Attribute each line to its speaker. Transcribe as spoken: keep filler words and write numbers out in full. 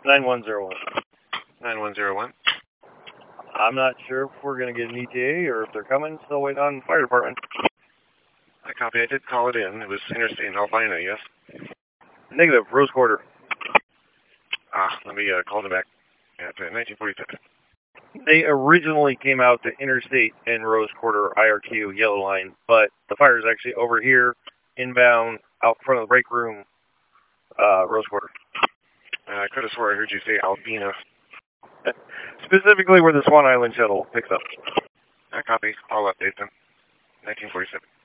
Speaker 1: nine one zero one.
Speaker 2: nine one zero one.
Speaker 1: I'm not sure if we're going to get an E T A or if they're coming. Still waiting on the fire department.
Speaker 2: I copy. I did call it in. It was Interstate in Albina, yes?
Speaker 1: Negative. Rose Quarter.
Speaker 2: Ah, let me uh, call them back. At uh, nineteen forty-seven.
Speaker 1: They originally came out to Interstate and Rose Quarter I R Q Yellow Line, but the fire is actually over here, inbound, out front of the break room, uh, Rose Quarter.
Speaker 2: Uh, I could have swore I heard you say Albina.
Speaker 1: Specifically where the Swan Island shuttle picks up.
Speaker 2: I copy. I'll update them. nineteen forty-seven.